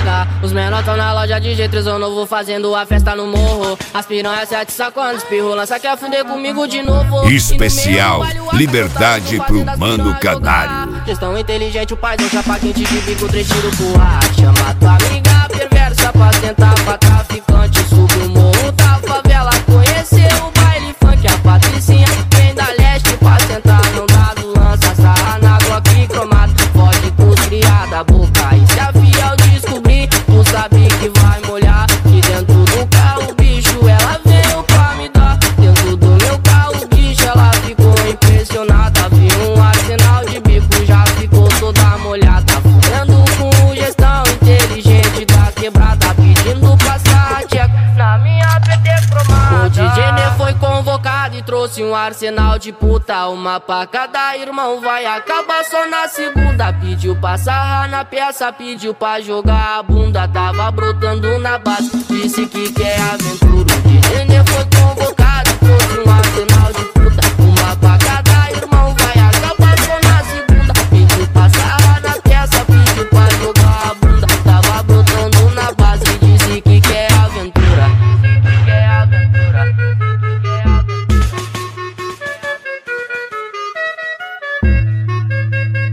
quebrada. Os menor tão na loja de G3 novo, fazendo a festa no morro. As piranha se atiça quando espirro, lança quer fuder comigo de novo. Especial Liberdade pro Mano Canário. Gestão inteligente, o pai deu chapa quente de bico, 3 tiros pro ar. Chama tua amiga perversa pra sentar pra traficante. Sube o morro da favela, conheceu o baile funk. A Patricinha vem da leste pra sentar, não dá do lança, sarra na Glock cromado. Fode com os criada, boca e se a fiel descobrir, tu sabe que vai molhar. Que dentro do carro, bicho, ela veio pra me dar. Dentro do meu carro, bicho, ela ficou impressionada. Viu um arsenal de bico, já ficou toda molhada. Fudendo com gestão inteligente da quebrada, pedindo passar tcheco na minha PT cromada. O DJ Nê foi convocado e trouxe um arsenal de puta. Uma pra cada irmão, vai acabar só na segunda. Pediu pra sarrar na peça, pediu pra jogar a bunda. Tava brotando na base, disse que quer aventura. O DJ Nê foi convocado e trouxe um arsenal de puta. Uma pra cada irmão, vai acabar só na segunda. Pediu pra sarrar na peça, pediu pra jogar a bunda. Tava brotando na base, disse que quer aventura. Disse que quer aventura.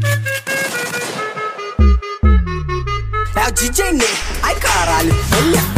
É o DJ Nê, ai caralho, olha.